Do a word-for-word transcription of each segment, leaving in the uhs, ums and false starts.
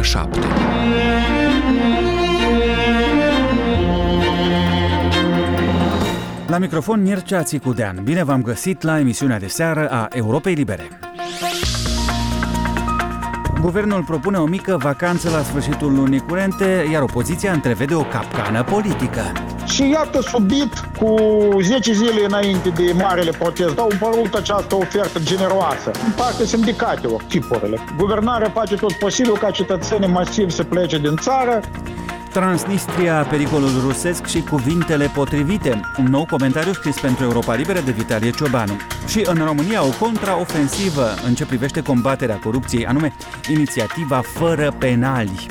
șapte. La microfon Mircea Țicudean. Bine v-am găsit la emisiunea de seară a Europei Libere. Guvernul propune o mică vacanță la sfârșitul lunii curente, iar opoziția întrevede o capcană politică. Și iată, subit, cu zece zile înainte de marele protest, au apărut această ofertă generoasă. În partea sindicatelor, tipurile. Guvernarea face tot posibil ca cetățenii masivi să plece din țară. Transnistria, pericolul rusesc și cuvintele potrivite. Un nou comentariu scris pentru Europa Liberă de Vitalie Ciobanu. Și în România o contraofensivă în ce privește combaterea corupției, anume inițiativa fără penali.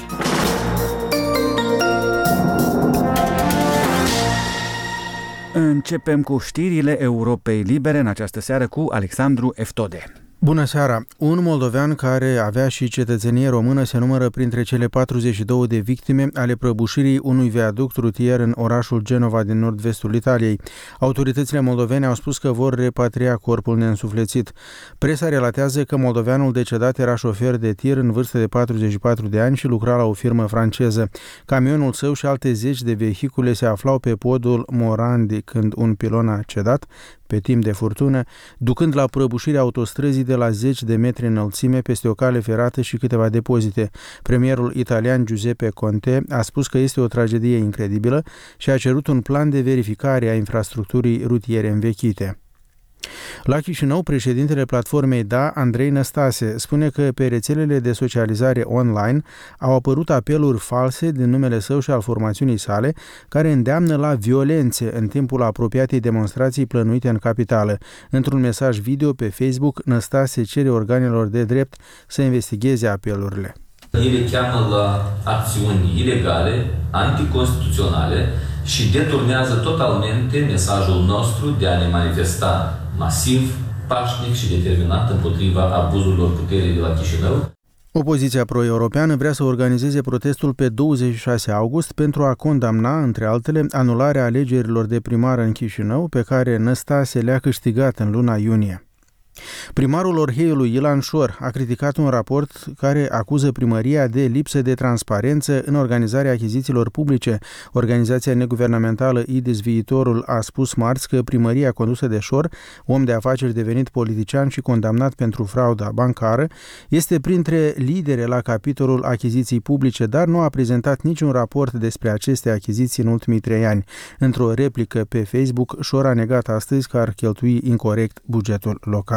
Începem cu știrile Europei Libere în această seară cu Alexandru Eftode. Bună seara! Un moldovean care avea și cetățenie română se numără printre cele patruzeci și două de victime ale prăbușirii unui viaduct rutier în orașul Genova din nord-vestul Italiei. Autoritățile moldovene au spus că vor repatria corpul neînsuflețit. Presa relatează că moldoveanul decedat era șofer de tir în vârstă de patruzeci și patru de ani și lucra la o firmă franceză. Camionul său și alte zeci de vehicule se aflau pe podul Morandi când un pilon a cedat pe timp de furtună, ducând la prăbușirea autostrăzii de la zeci de metri înălțime peste o cale ferată și câteva depozite. Premierul italian Giuseppe Conte a spus că este o tragedie incredibilă și a cerut un plan de verificare a infrastructurii rutiere învechite. La Chișinău, președintele platformei Da, Andrei Năstase, spune că pe rețelele de socializare online au apărut apeluri false din numele său și al formațiunii sale, care îndeamnă la violențe în timpul apropiatei demonstrații plănuite în capitală. Într-un mesaj video pe Facebook, Năstase cere organelor de drept să investigheze apelurile. Ele cheamă la acțiuni ilegale, anticonstituționale și deturnează totalmente mesajul nostru de a ne manifesta masiv, pașnic și determinat împotriva abuzurilor puterii de la Chișinău. Opoziția pro-europeană vrea să organizeze protestul pe douăzeci și șase august pentru a condamna, între altele, anularea alegerilor de primar în Chișinău, pe care Năstase le-a câștigat în luna iunie. Primarul Orheiului, Ilan Șor, a criticat un raport care acuză primăria de lipsă de transparență în organizarea achizițiilor publice. Organizația neguvernamentală I D I S Viitorul a spus marți că primăria condusă de Șor, om de afaceri devenit politician și condamnat pentru frauda bancară, este printre lidere la capitolul achiziții publice, dar nu a prezentat niciun raport despre aceste achiziții în ultimii trei ani. Într-o replică pe Facebook, Șor a negat astăzi că ar cheltui incorect bugetul local.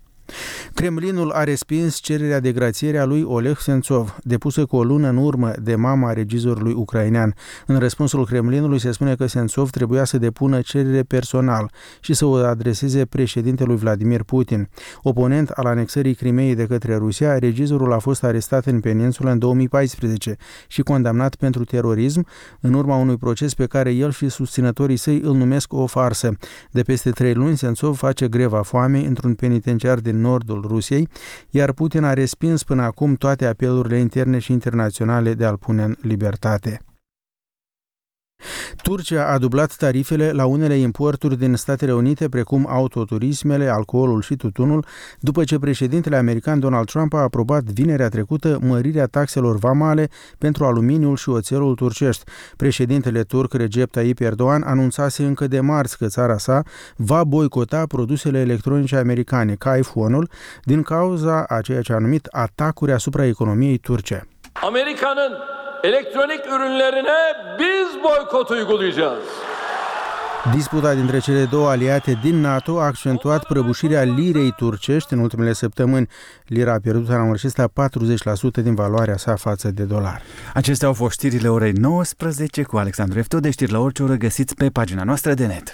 Kremlinul a respins cererea de grațiere a lui Oleg Sentsov, depusă cu o lună în urmă de mama regizorului ucrainean. În răspunsul Kremlinului se spune că Sentsov trebuia să depună cerere personal și să o adreseze președintelui Vladimir Putin. Oponent al anexării Crimeei de către Rusia, regizorul a fost arestat în peninsulă în două mii paisprezece și condamnat pentru terorism în urma unui proces pe care el și susținătorii săi îl numesc o farsă. De peste trei luni, Sentsov face greva foamei într-un penitenciar din nordul Rusiei, iar Putin a respins până acum toate apelurile interne și internaționale de a-l pune în libertate. Turcia a dublat tarifele la unele importuri din Statele Unite, precum autoturismele, alcoolul și tutunul, după ce președintele american Donald Trump a aprobat vinerea trecută mărirea taxelor vamale pentru aluminiul și oțelul turcești. Președintele turc Recep Tayyip Erdogan anunțase încă de marți că țara sa va boicota produsele electronice americane, ca iPhone-ul, din cauza a ceea ce a numit atacuri asupra economiei turce. Amerika'nın elektronik ürünlerine biz boykot uygulayacağız. Disputa dintre cele două aliate din NATO a accentuat prăbușirea lirei turcești în ultimele săptămâni. Lira a pierdut anul acesta patruzeci la sută din valoarea sa față de dolar. Acestea au fost știrile orei nouăsprezece cu Alexandru Eftode. Știri la orice oră găsiți pe pagina noastră de net.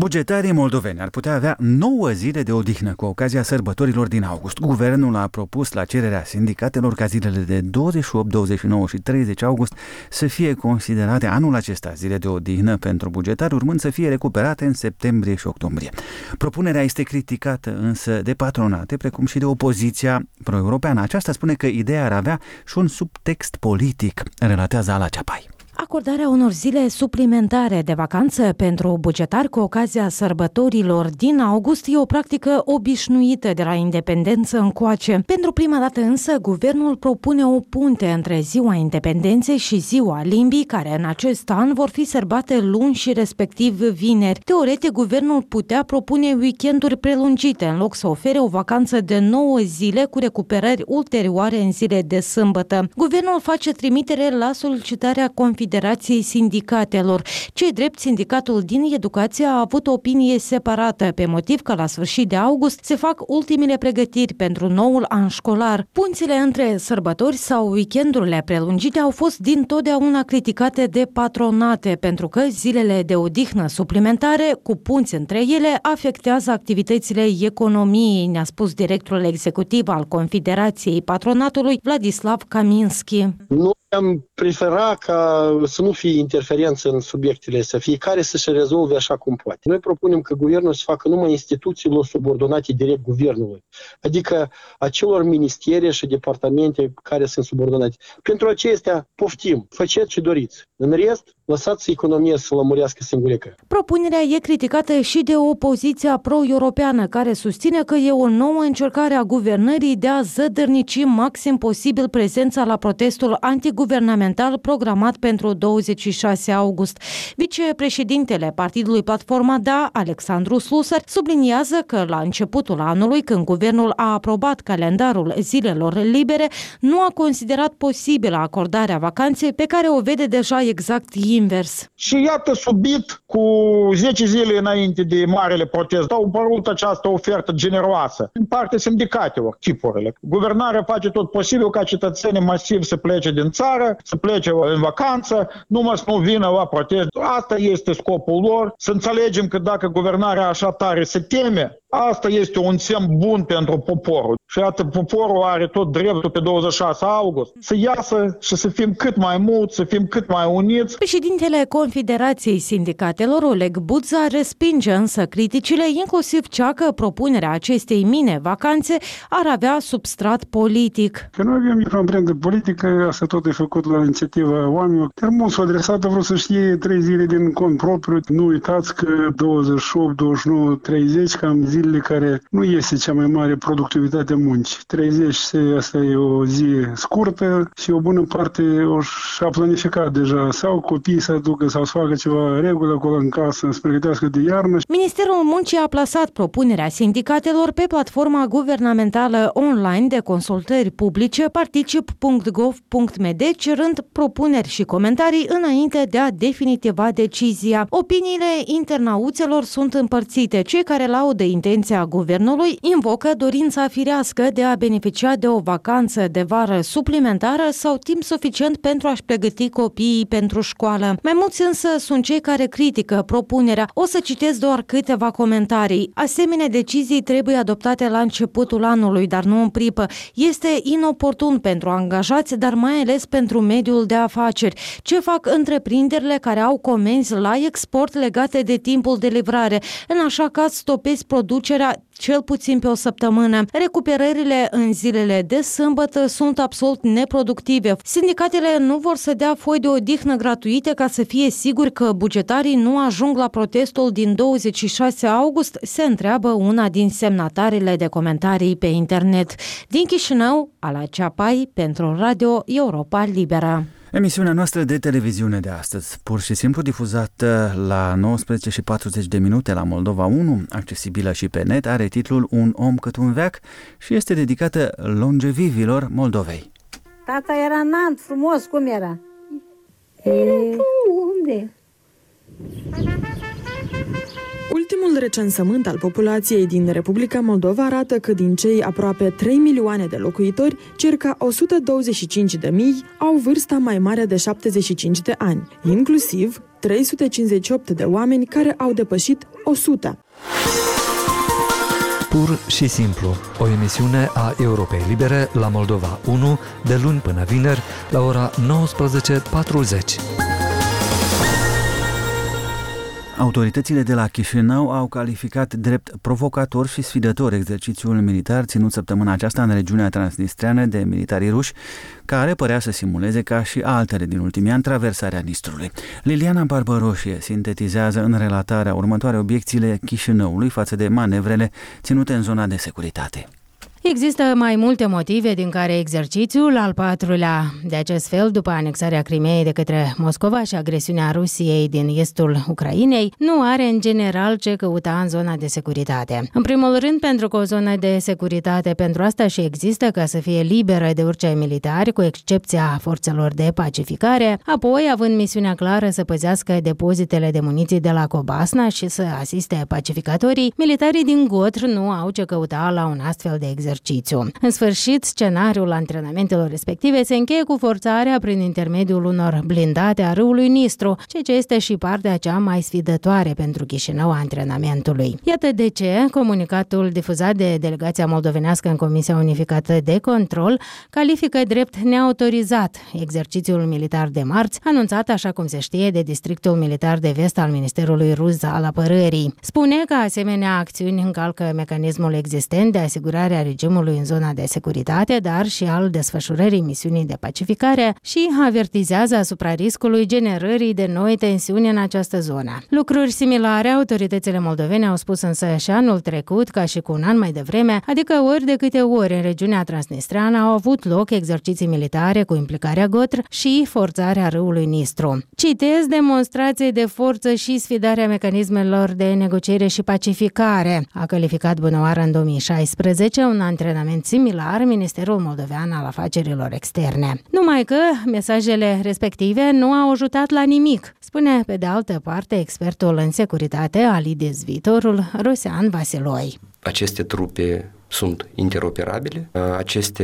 Bugetarii moldoveni ar putea avea nouă zile de odihnă cu ocazia sărbătorilor din august. Guvernul a propus la cererea sindicatelor ca zilele de douăzeci și opt, douăzeci și nouă și treizeci august să fie considerate anul acesta zile de odihnă pentru bugetari, urmând să fie recuperate în septembrie și octombrie. Propunerea este criticată însă de patronate, precum și de opoziția pro-europeană. Aceasta spune că ideea ar avea și un subtext politic, relatează Ala Ceapai. Acordarea unor zile suplimentare de vacanță pentru bugetari cu ocazia sărbătorilor din august e o practică obișnuită de la independență încoace. Pentru prima dată însă, guvernul propune o punte între Ziua Independenței și Ziua Limbii, care în acest an vor fi sărbate luni și respectiv vineri. Teoretic, guvernul putea propune weekenduri prelungite, în loc să ofere o vacanță de nouă zile cu recuperări ulterioare în zile de sâmbătă. Guvernul face trimitere la solicitarea Confederației Federației Sindicatelor. Cei drept, sindicatul din educație a avut o opinie separată, pe motiv că la sfârșit de august se fac ultimele pregătiri pentru noul an școlar. Punțile între sărbători sau weekendurile prelungite au fost dintotdeauna criticate de patronate, pentru că zilele de odihnă suplimentare, cu punți între ele, afectează activitățile economiei, ne-a spus directorul executiv al Confederației Patronatului, Vladislav Kaminski. Nu am preferat ca să nu fie interferență în subiectele astea, fiecare să-și rezolve așa cum poate. Noi propunem că guvernul să facă numai instituțiilor subordonate direct guvernului, adică acelor ministere și departamente care sunt subordonate. Pentru acestea poftim, faceți ce doriți. În rest, lăsați economia să lămurească singurică. Propunerea e criticată și de opoziția pro-europeană, care susține că e o nouă încercare a guvernării de a zădărnici maxim posibil prezența la protestul antiguvernamental programat pentru douăzeci și șase august. Vicepreședintele Partidului Platforma Da, Alexandru Slusar, subliniază că la începutul anului, când guvernul a aprobat calendarul zilelor libere, nu a considerat posibilă acordarea vacanței, pe care o vede deja exact invers. Și iată, subit, cu zece zile înainte de marele protest, au apărut această ofertă generoasă în partea sindicatelor, tipurile. Guvernarea face tot posibil ca cetățenii masiv să plece din țară, să plece în vacanță, numai să nu vină la protest. Asta este scopul lor, să înțelegem că dacă guvernarea așa tare se teme, asta este un semn bun pentru poporul. Și iată, poporul are tot dreptul pe douăzeci și șase august să iasă și să fim cât mai mulți, să fim cât mai uniți. Președintele Confederației Sindicatelor, Oleg Budza, respinge însă criticile, inclusiv cea că propunerea acestei mine-vacanțe ar avea substrat politic. Că noi avem o amprendă politică, asta tot e făcut la inițiativa oamenilor. Dar mulți s-au adresat, vreau să știe trei zile din cont propriu. Nu uitați că douăzeci și opt, douăzeci și nouă, treizeci, cam zilele care nu este cea mai mare productivitate a muncii. treizeci, asta e o zi scurtă și o bună parte o și-a planificat deja. Sau copiii să ducă sau să facă ceva regulă acolo în casă, să pregătească de iarnă. Ministerul Muncii a plasat propunerea sindicatelor pe platforma guvernamentală online de consultări publice particip punct gov punct m d, cerând propuneri și comentarii înainte de a definitiva decizia. Opiniile internauților sunt împărțite. Cei care laudă intenția guvernului invocă dorința firească de a beneficia de o vacanță de vară suplimentară sau timp suficient pentru a-și pregăti copiii pentru școală. Mai mulți însă sunt cei care critică propunerea. O să citesc doar câteva comentarii. Asemenea decizii trebuie adoptate la începutul anului, dar nu în pripă. Este inoportun pentru angajați, dar mai ales pentru mediul de afaceri. Ce fac întreprinderile care au comenzi la export legate de timpul de livrare? În așa caz stopezi producerea cel puțin pe o săptămână. Recuperările în zilele de sâmbătă sunt absolut neproductive. Sindicatele nu vor să dea foi de odihnă gratuite ca să fie siguri că bugetarii nu ajung la protestul din douăzeci și șase august, se întreabă una din semnatarele de comentarii pe internet. Din Chișinău, Ala Ceapai, pentru Radio Europa Liberă. Emisiunea noastră de televiziune de astăzi, pur și simplu difuzată la nouăsprezece și patruzeci de minute la Moldova unu, accesibilă și pe net, are titlul Un om cât un veac și este dedicată longevivilor Moldovei. Tata era înalt, frumos, cum era? E... Unde? Ultimul recensământ al populației din Republica Moldova arată că din cei aproape trei milioane de locuitori, circa o sută douăzeci și cinci de mii au vârsta mai mare de șaptezeci și cinci de ani, inclusiv trei sute cincizeci și opt de oameni care au depășit o sută. Pur și simplu, o emisiune a Europei Libere la Moldova unu, de luni până vineri, la ora nouăsprezece patruzeci. Autoritățile de la Chișinău au calificat drept provocator și sfidător exercițiul militar ținut săptămâna aceasta în regiunea transnistreană de militarii ruși, care părea să simuleze ca și altele din ultimii ani traversarea Nistrului. Liliana Barbăroșie sintetizează în relatarea următoare obiecțiile Chișinăului față de manevrele ținute în zona de securitate. Există mai multe motive din care exercițiul al patrulea de acest fel, după anexarea Crimeei de către Moscova și agresiunea Rusiei din estul Ucrainei, nu are în general ce căuta în zona de securitate. În primul rând, pentru că o zonă de securitate pentru asta și există ca să fie liberă de orice militari, cu excepția forțelor de pacificare, apoi având misiunea clară să păzească depozitele de muniții de la Cobasna și să asiste pacificatorii, militarii din Gotr nu au ce căuta la un astfel de exercițiu. În sfârșit, scenariul antrenamentelor respective se încheie cu forțarea prin intermediul unor blindate a râului Nistru, ceea ce este și partea cea mai sfidătoare pentru Chișinău a antrenamentului. Iată de ce comunicatul difuzat de delegația moldovenească în Comisia Unificată de Control califică drept neautorizat exercițiul militar de marți, anunțat, așa cum se știe, de Districtul Militar de Vest al Ministerului Rus al Apărării. Spune că asemenea acțiuni încalcă mecanismul existent de asigurare a regimului în zona de securitate, dar și al desfășurării misiunii de pacificare și avertizează asupra riscului generării de noi tensiuni în această zonă. Lucruri similare autoritățile moldovene au spus însă și anul trecut, ca și cu un an mai devreme, adică ori de câte ori în regiunea transnistreană au avut loc exerciții militare cu implicarea Gotr și forțarea râului Nistru. Citez: demonstrații de forță și sfidarea mecanismelor de negociere și pacificare, a calificat Bunăoară în două mii șaisprezece un antrenament similar Ministerul Moldovean al Afacerilor Externe. Numai că mesajele respective nu au ajutat la nimic, spune pe de altă parte expertul în securitate al I D E S viitorul Rosean Vasiloi. Aceste trupe sunt interoperabile. Aceste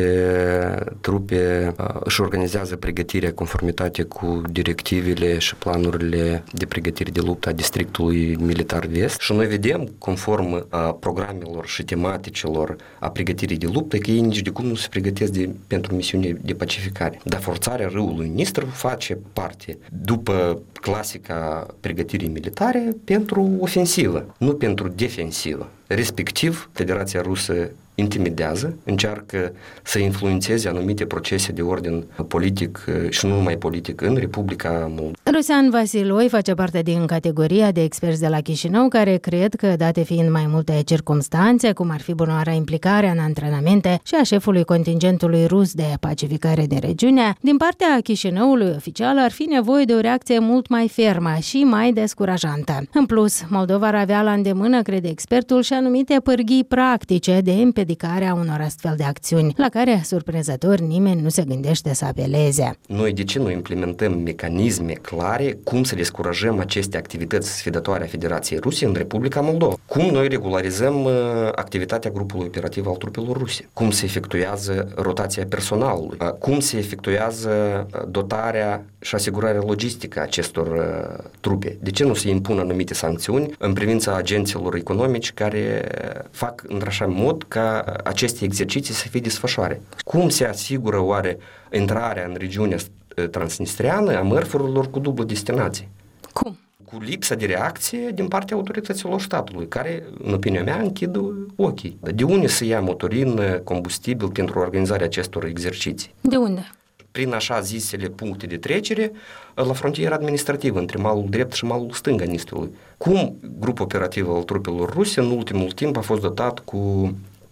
trupe își organizează pregătirea conformitate cu directivele și planurile de pregătire de luptă a Districtului Militar Vest și noi vedem, conform programelor și tematicilor a pregătirii de luptă, că ei nici de cum nu se pregătesc de, pentru misiune de pacificare. Dar forțarea râului Nistru face parte, după clasica pregătirii militare, pentru ofensivă, nu pentru defensivă. Respectiv, Federația Rusă intimidează, încearcă să influențeze anumite procese de ordin politic și nu numai politic în Republica Moldova. Rosean Vasiloi face parte din categoria de experți de la Chișinău care cred că, date fiind mai multe circumstanțe, cum ar fi bunoarea implicarea în antrenamente și a șefului contingentului rus de pacificare din regiune, din partea Chișinăului oficial ar fi nevoie de o reacție mult mai fermă și mai descurajantă. În plus, Moldova ar avea la îndemână, crede expertul, și anumite pârghii practice de împiedicarea unor astfel de acțiuni, la care, surprinzător, nimeni nu se gândește să apeleze. Noi de ce nu implementăm mecanisme clare cum să descurajăm aceste activități sfidătoare a Federației Ruse în Republica Moldova? Cum noi regularizăm uh, activitatea grupului operativ al trupelor ruse? Cum se efectuează rotația personalului? Uh, cum se efectuează dotarea și asigurarea logistică a acestor uh, trupe? De ce nu se impun anumite sancțiuni în privința agenților economici care fac într-așa mod ca aceste exerciții să fie desfășoare? Cum se asigură oare intrarea în regiunea transnistreană a mărfurilor cu dublă destinație? Cum? Cu lipsa de reacție din partea autorităților statului, care, în opinia mea, închid ochii. De unde să ia motorină, combustibil pentru organizarea acestor exerciții? De unde? Prin așa zisele puncte de trecere la frontiera administrativă între malul drept și malul stâng a Nistrului. Cum grupul operativ al trupelor ruse în ultimul timp a fost dotat cu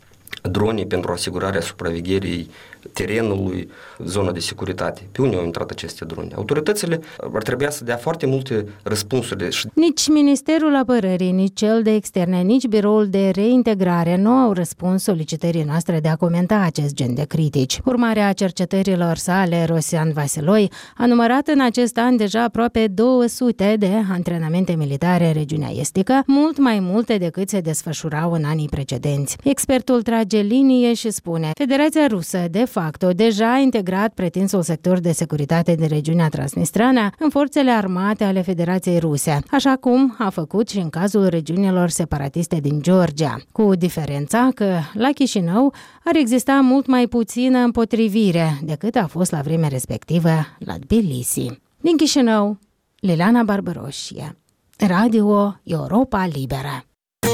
drone pentru asigurarea supravegherii terenului, zona de securitate. Pe unde au intrat aceste drone? Autoritățile ar trebui să dea foarte multe răspunsuri. Nici Ministerul Apărării, nici cel de externe, nici Biroul de Reintegrare nu au răspuns solicitării noastre de a comenta acest gen de critici. Urmarea cercetărilor sale, Rosean Vasiloi a numărat în acest an deja aproape două sute de antrenamente militare în regiunea estică, mult mai multe decât se desfășurau în anii precedenți. Expertul trage linie și spune: Federația Rusă, de facto deja integrat pretinsul sector de securitate din regiunea Transnistria în forțele armate ale Federației Ruse, așa cum a făcut și în cazul regiunilor separatiste din Georgia, cu diferența că la Chișinău ar exista mult mai puțină împotrivire decât a fost la vremea respectivă la Tbilisi. Din Chișinău, Liliana Barbaroșie, Radio Europa Liberă.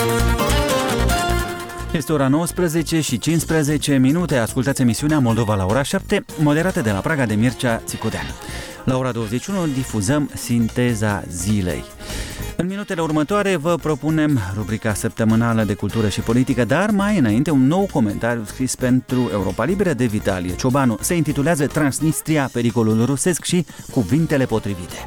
Este ora nouăsprezece și cincisprezece minute. Ascultați emisiunea Moldova la ora șapte, moderată de la Praga de Mircea Țicodean. La ora douăzeci și unu difuzăm Sinteza zilei. În minutele următoare vă propunem rubrica săptămânală de cultură și politică, dar mai înainte un nou comentariu scris pentru Europa Liberă de Vitalie Ciobanu. Se intitulează Transnistria, pericolul rusesc și cuvintele potrivite.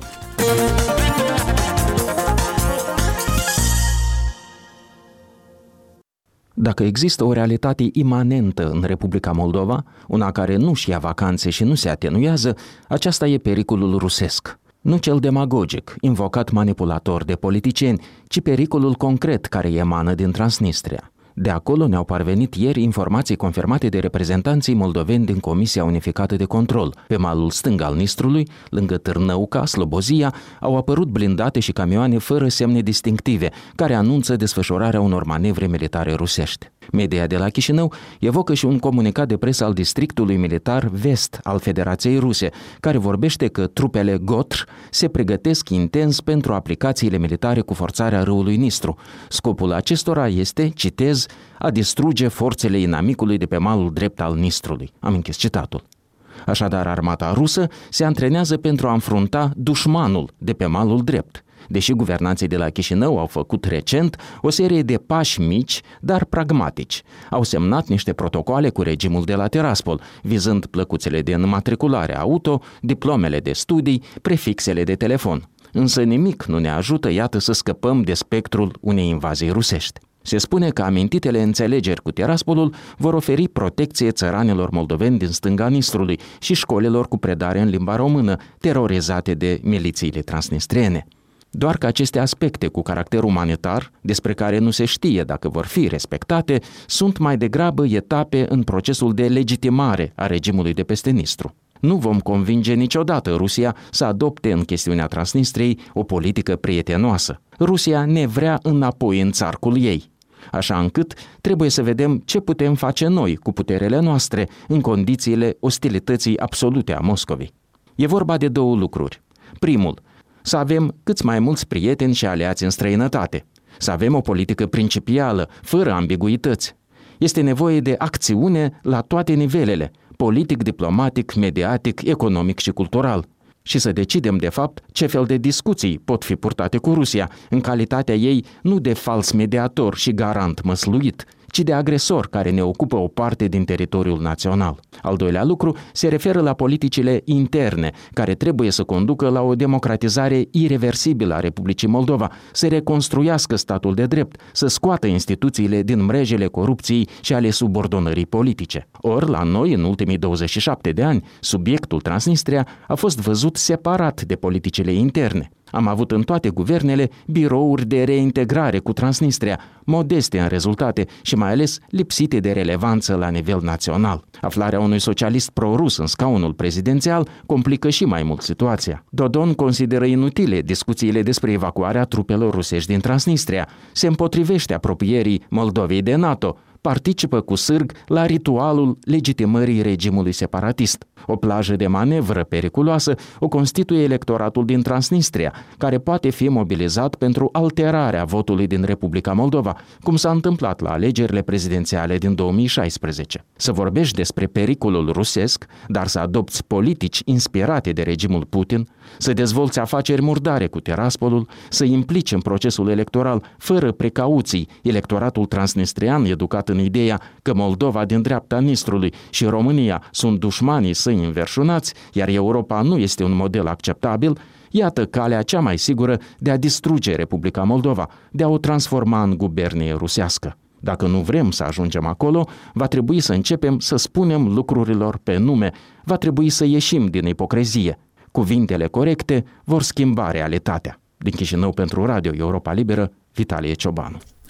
Dacă există o realitate imanentă în Republica Moldova, una care nu-și ia vacanțe și nu se atenuează, aceasta e pericolul rusesc. Nu cel demagogic, invocat manipulator de politicieni, ci pericolul concret care emană din Transnistria. De acolo ne-au parvenit ieri informații confirmate de reprezentanții moldoveni din Comisia Unificată de Control. Pe malul stâng al Nistrului, lângă Târnăuca, Slobozia, au apărut blindate și camioane fără semne distinctive, care anunță desfășurarea unor manevre militare rusești. Media de la Chișinău evocă și un comunicat de presă al districtului militar vest al Federației Ruse, care vorbește că trupele Gotr se pregătesc intens pentru aplicațiile militare cu forțarea râului Nistru. Scopul acestora este, citez, a distruge forțele inamicului de pe malul drept al Nistrului. Am închis citatul. Așadar, armata rusă se antrenează pentru a înfrunta dușmanul de pe malul drept, deși guvernanții de la Chișinău au făcut recent o serie de pași mici, dar pragmatici. Au semnat niște protocoale cu regimul de la Tiraspol, vizând plăcuțele de înmatriculare auto, diplomele de studii, prefixele de telefon. Însă nimic nu ne ajută, iată, să scăpăm de spectrul unei invazii rusești. Se spune că amintitele înțelegeri cu Tiraspolul vor oferi protecție țăranilor moldoveni din stânga Nistrului și școlilor cu predare în limba română, terorizate de milițiile transnistriene. Doar că aceste aspecte cu caracter umanitar, despre care nu se știe dacă vor fi respectate, sunt mai degrabă etape în procesul de legitimare a regimului de peste Nistru. Nu vom convinge niciodată Rusia să adopte în chestiunea Transnistriei o politică prietenoasă. Rusia ne vrea înapoi în țarcul ei, așa încât trebuie să vedem ce putem face noi cu puterele noastre în condițiile ostilității absolute a Moscovei. E vorba de două lucruri. Primul, să avem câți mai mulți prieteni și aliați în străinătate, să avem o politică principială, fără ambiguități. Este nevoie de acțiune la toate nivelele, politic, diplomatic, mediatic, economic și cultural. Și să decidem, de fapt, ce fel de discuții pot fi purtate cu Rusia, în calitatea ei nu de fals mediator și garant măsluit, ci de agresor care ne ocupă o parte din teritoriul național. Al doilea lucru se referă la politicile interne, care trebuie să conducă la o democratizare ireversibilă a Republicii Moldova, să reconstruiască statul de drept, să scoată instituțiile din mrejele corupției și ale subordonării politice. Or, la noi, în ultimii douăzeci și șapte de ani, subiectul Transnistria a fost văzut separat de politicile interne. Am avut în toate guvernele birouri de reintegrare cu Transnistria, modeste în rezultate și mai ales lipsite de relevanță la nivel național. Aflarea unui socialist pro-rus în scaunul prezidențial complică și mai mult situația. Dodon consideră inutile discuțiile despre evacuarea trupelor rusești din Transnistria. Se împotrivește apropierii Moldovei de NATO, participă cu sârg la ritualul legitimării regimului separatist. O plajă de manevră periculoasă o constituie electoratul din Transnistria, care poate fi mobilizat pentru alterarea votului din Republica Moldova, cum s-a întâmplat la alegerile prezidențiale din două mii șaisprezece. Să vorbești despre pericolul rusesc, dar să adopți politici inspirate de regimul Putin, să dezvolți afaceri murdare cu Tiraspolul, să implici în procesul electoral, fără precauții, electoratul transnistrian educat în ideea că Moldova din dreapta Nistrului și România sunt dușmanii săi înverșunați, iar Europa nu este un model acceptabil, iată calea cea mai sigură de a distruge Republica Moldova, de a o transforma în gubernie rusească. Dacă nu vrem să ajungem acolo, va trebui să începem să spunem lucrurilor pe nume, va trebui să ieșim din ipocrezie. Cuvintele corecte vor schimba realitatea. Din Chișinău pentru Radio Europa Liberă, Vitalie Ciobanu.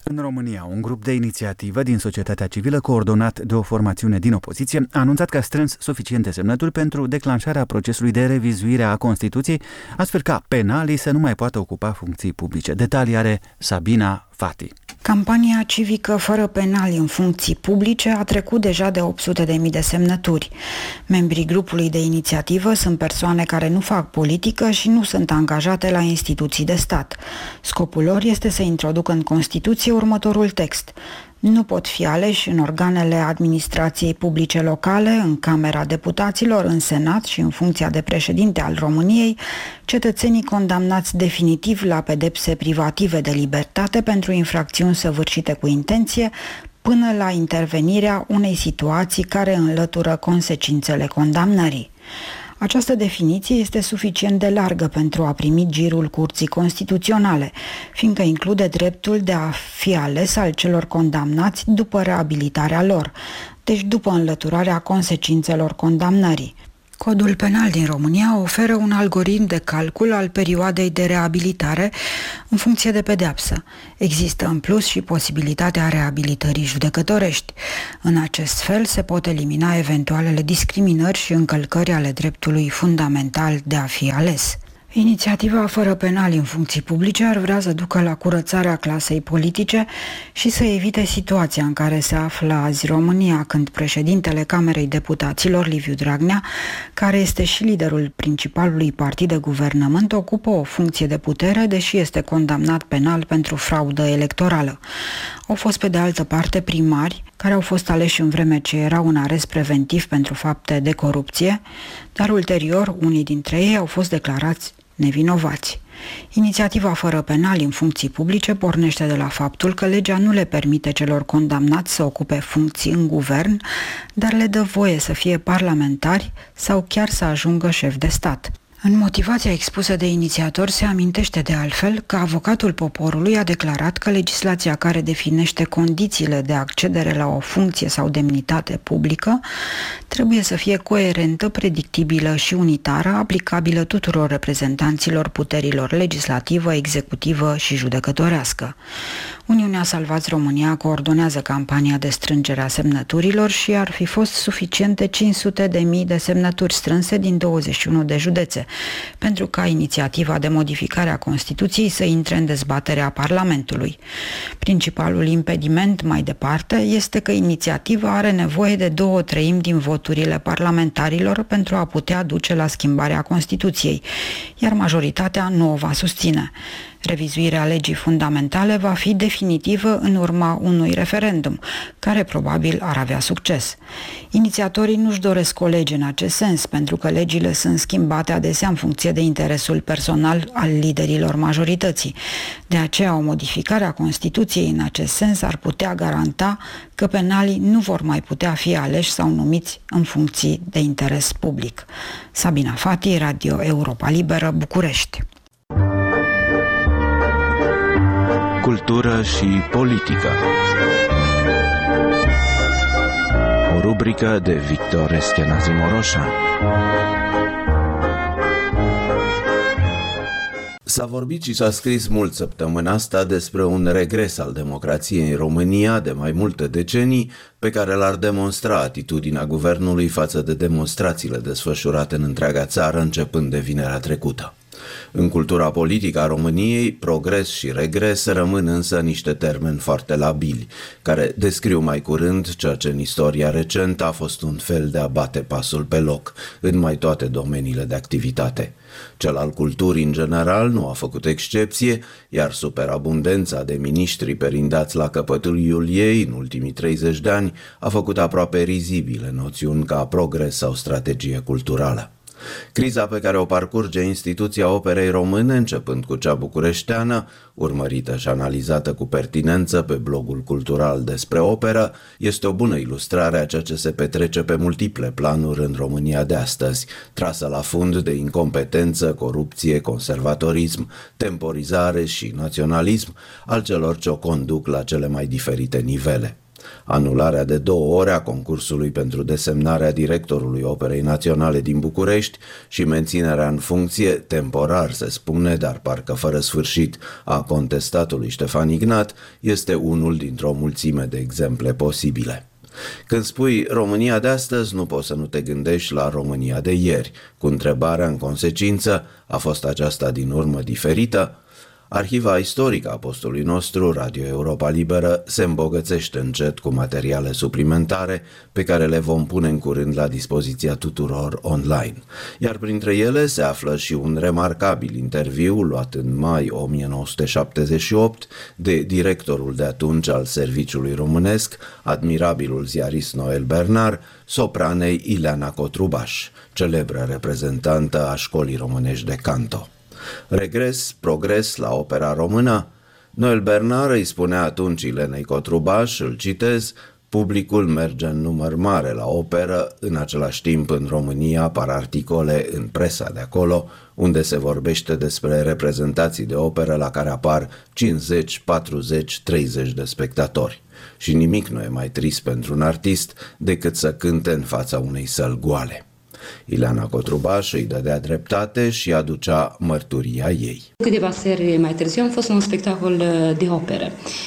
În România, un grup de inițiativă din societatea civilă, coordonat de o formațiune din opoziție, a anunțat că a strâns suficiente semnături pentru declanșarea procesului de revizuire a Constituției, astfel ca penalii să nu mai poată ocupa funcții publice. Detalii are Sabina Fati. Campania civică fără penali în funcții publice a trecut deja de opt sute de mii de semnături. Membrii grupului de inițiativă sunt persoane care nu fac politică și nu sunt angajate la instituții de stat. Scopul lor este să introducă în Constituție următorul text: nu pot fi aleși în organele administrației publice locale, în Camera Deputaților, în Senat și în funcția de președinte al României, cetățenii condamnați definitiv la pedepse privative de libertate pentru infracțiuni săvârșite cu intenție, până la intervenirea unei situații care înlătură consecințele condamnării. Această definiție este suficient de largă pentru a primi girul Curții Constituționale, fiindcă include dreptul de a fi ales al celor condamnați după reabilitarea lor, deci după înlăturarea consecințelor condamnării. Codul penal din România oferă un algoritm de calcul al perioadei de reabilitare în funcție de pedeapsă. Există în plus și posibilitatea reabilitării judecătorești. În acest fel se pot elimina eventualele discriminări și încălcări ale dreptului fundamental de a fi ales. Inițiativa fără penali în funcții publice ar vrea să ducă la curățarea clasei politice și să evite situația în care se află azi România, când președintele Camerei Deputaților, Liviu Dragnea, care este și liderul principalului partid de guvernământ, ocupă o funcție de putere, deși este condamnat penal pentru fraudă electorală. Au fost pe de altă parte primari care au fost aleși în vreme ce erau în arest preventiv pentru fapte de corupție, dar ulterior unii dintre ei au fost declarați nevinovați. Inițiativa fără penali în funcții publice pornește de la faptul că legea nu le permite celor condamnați să ocupe funcții în guvern, dar le dă voie să fie parlamentari sau chiar să ajungă șef de stat. În motivația expusă de inițiator se amintește de altfel că avocatul poporului a declarat că legislația care definește condițiile de accedere la o funcție sau demnitate publică trebuie să fie coerentă, predictibilă și unitară, aplicabilă tuturor reprezentanților puterilor legislativă, executivă și judecătorească. Uniunea Salvați România coordonează campania de strângere a semnăturilor și ar fi fost suficiente cinci sute de mii de semnături strânse din douăzeci și unu de județe, pentru ca inițiativa de modificare a Constituției să intre în dezbaterea Parlamentului. Principalul impediment, mai departe, este că inițiativa are nevoie de două treimi din voturile parlamentarilor pentru a putea duce la schimbarea Constituției, iar majoritatea nu o va susține. Revizuirea legii fundamentale va fi definitivă în urma unui referendum, care probabil ar avea succes. Inițiatorii nu-și doresc o lege în acest sens, pentru că legile sunt schimbate adesea în funcție de interesul personal al liderilor majorității. De aceea, o modificare a Constituției în acest sens ar putea garanta că penalii nu vor mai putea fi aleși sau numiți în funcții de interes public. Sabina Fati, Radio Europa Liberă, București. Cultură și politică. O rubrică de Victor Eschenazi Moroșan. S-a vorbit și s-a scris mult săptămâna asta despre un regres al democrației în România de mai multe decenii, pe care l-ar demonstra atitudinea guvernului față de demonstrațiile desfășurate în întreaga țară începând de vinerea trecută. În cultura politică a României, progres și regres rămân însă niște termeni foarte labili, care descriu mai curând ceea ce în istoria recentă a fost un fel de a bate pasul pe loc, în mai toate domeniile de activitate. Cel al culturii în general nu a făcut excepție, iar superabundența de miniștri perindați la căpătâiul ei în ultimii treizeci de ani a făcut aproape rizibile noțiuni ca progres sau strategie culturală. Criza pe care o parcurge instituția operei române, începând cu cea bucureșteană, urmărită și analizată cu pertinență pe blogul cultural despre operă, este o bună ilustrare a ceea ce se petrece pe multiple planuri în România de astăzi, trasă la fund de incompetență, corupție, conservatorism, temporizare și naționalism al celor ce o conduc la cele mai diferite nivele. Anularea de două ore a concursului pentru desemnarea directorului Operei Naționale din București și menținerea în funcție, temporar se spune, dar parcă fără sfârșit, a contestatului Ștefan Ignat, este unul dintr-o mulțime de exemple posibile. Când spui România de astăzi, nu poți să nu te gândești la România de ieri. Cu întrebarea în consecință, a fost aceasta din urmă diferită? Arhiva istorică a postului nostru, Radio Europa Liberă, se îmbogățește încet cu materiale suplimentare pe care le vom pune în curând la dispoziția tuturor online. Iar printre ele se află și un remarcabil interviu luat în mai o mie nouă sute șaptezeci și opt de directorul de atunci al Serviciului Românesc, admirabilul ziarist Noel Bernard, sopranei Ileana Cotrubaș, celebră reprezentantă a școlii românești de canto. Regres, progres la opera română? Noel Bernard îi spunea atunci Ilenei Cotrubaș, îl citez, publicul merge în număr mare la operă, în același timp în România apar articole în presa de acolo, unde se vorbește despre reprezentații de operă la care apar cincizeci, patruzeci, treizeci de spectatori. Și nimic nu e mai trist pentru un artist decât să cânte în fața unei săli goale. Ileana Cotrubaș îi dădea dreptate și aducea mărturia ei. Câteva seri mai târziu am fost la un spectacol de operă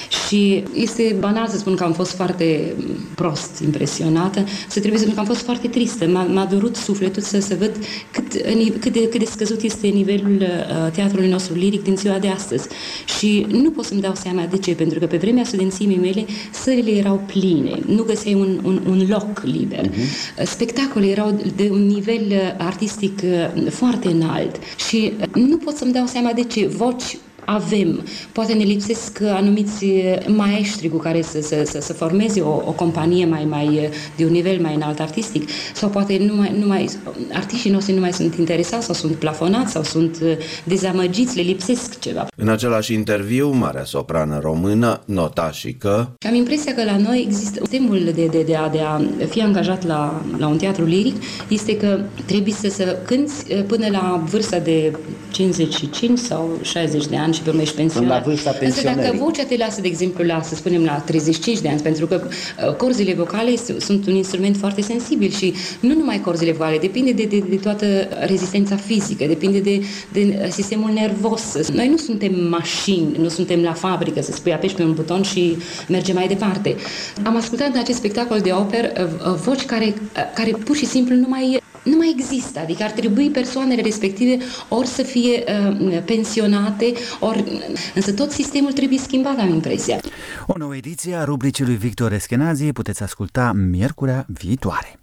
și este banal să spun că am fost foarte prost impresionată, să trebuie să spun că am fost foarte tristă. M-a, m-a durut sufletul să, să văd cât, cât, de, cât de scăzut este nivelul uh, teatrului nostru liric din ziua de astăzi. Și nu pot să-mi dau seama de ce, pentru că pe vremea studenției mele sălile erau pline, nu găseai un, un, un loc liber. Uh-huh. Spectacolele erau de un nivel artistic foarte înalt și nu pot să-mi dau seama de ce. Voci avem, poate ne lipsesc anumiți maestri cu care să, să, să, să formeze o, o companie mai, mai, de un nivel mai înalt artistic, sau poate nu mai, nu mai, artiștii noștri nu mai sunt interesați sau sunt plafonați sau sunt dezamăgiți, le lipsesc ceva. În același interviu, marea soprană română nota și că am impresia că la noi există sistemul de, de, de, a, de a fi angajat la, la un teatru liric, este că trebuie să, să cânți până la vârsta de cincizeci și cinci sau șaizeci de ani și pe urmă ești pensionar. La vârsta pensionării. Însă dacă vocea te lasă, de exemplu, la, să spunem, la treizeci și cinci de ani, pentru că uh, corzile vocale sunt un instrument foarte sensibil și nu numai corzile vocale, depinde de, de, de toată rezistența fizică, depinde de, de sistemul nervos. Noi nu suntem mașini, nu suntem la fabrică, să spui, apeși pe un buton și merge mai departe. Am ascultat în acest spectacol de operă uh, voci care, uh, care pur și simplu nu mai nu mai există, adică ar trebui persoanele respective ori să fie uh, pensionate, ori... însă tot sistemul trebuie schimbat, am impresia. O nouă ediție a rubricii lui Victor Eschenazi puteți asculta miercurea viitoare.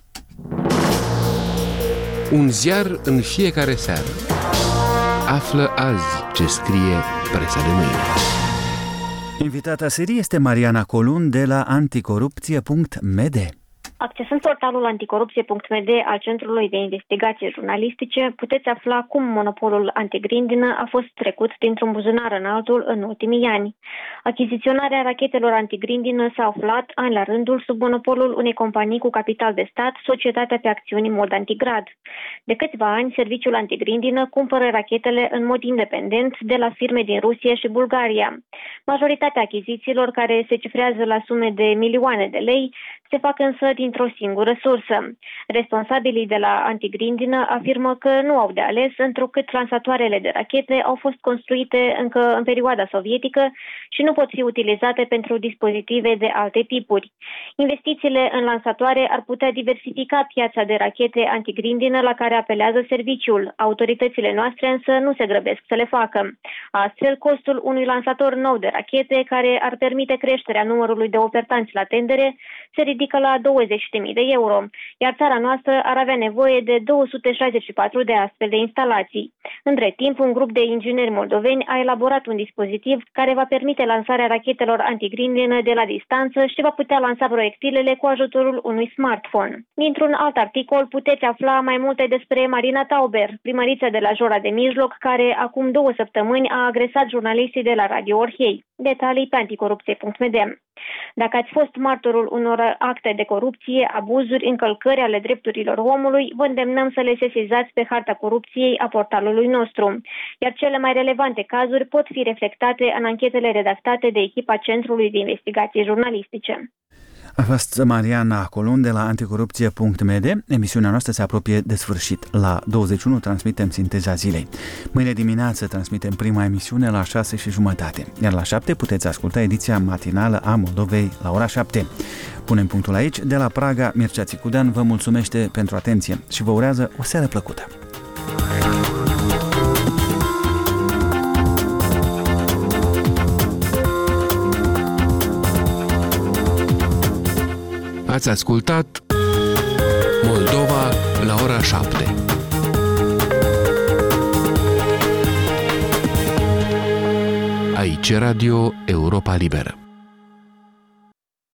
Un ziar în fiecare seară. Află azi ce scrie presa de mâine. Invitata serii este Mariana Colun de la anticorupție punct m d. Accesând portalul anticorupție punct m d al Centrului de Investigații Jurnalistice, puteți afla cum monopolul antigrindină a fost trecut dintr-un buzunar în altul în ultimii ani. Achiziționarea rachetelor antigrindină s-a aflat ani la rândul sub monopolul unei companii cu capital de stat, Societatea pe Acțiuni în mod antigrad. De câțiva ani, serviciul antigrindină cumpără rachetele în mod independent de la firme din Rusia și Bulgaria. Majoritatea achizițiilor, care se cifrează la sume de milioane de lei, se fac însă dintr-o singură sursă. Responsabilii de la antigrindină afirmă că nu au de ales, întrucât lansatoarele de rachete au fost construite încă în perioada sovietică și nu pot fi utilizate pentru dispozitive de alte tipuri. Investițiile în lansatoare ar putea diversifica piața de rachete antigrindină la care apelează serviciul. Autoritățile noastre însă nu se grăbesc să le facă. Astfel, costul unui lansator nou de rachete, care ar permite creșterea numărului de ofertanți la tendere, se ridică la douăzeci de mii de euro, iar țara noastră ar avea nevoie de două sute șaizeci și patru de astfel de instalații. Între timp, un grup de ingineri moldoveni a elaborat un dispozitiv care va permite lansarea rachetelor antigrindină de la distanță și va putea lansa proiectilele cu ajutorul unui smartphone. Dintr-un alt articol puteți afla mai multe despre Marina Tauber, primărița de la Jora de Mijloc, care acum două săptămâni a agresat jurnalistii de la Radio Orhei. Detalii pe anticorupție punct m d. Dacă ați fost martorul unor acte de corupție, abuzuri, încălcări ale drepturilor omului, vă îndemnăm să le sesizați pe harta corupției a portalului nostru, iar cele mai relevante cazuri pot fi reflectate în anchetele redactate de echipa Centrului de Investigații Jurnalistice. A fost Mariana Colun de la anticorupție punct m d. Emisiunea noastră se apropie de sfârșit. La douăzeci și unu transmitem Sinteza zilei. Mâine dimineață transmitem prima emisiune la șase și jumătate. Iar la șapte puteți asculta ediția matinală a Moldovei la ora șapte. Punem punctul aici. De la Praga, Mircea Țicudean vă mulțumește pentru atenție și vă urează o seară plăcută. Ați ascultat Moldova la ora șapte. Aici Radio Europa Liberă.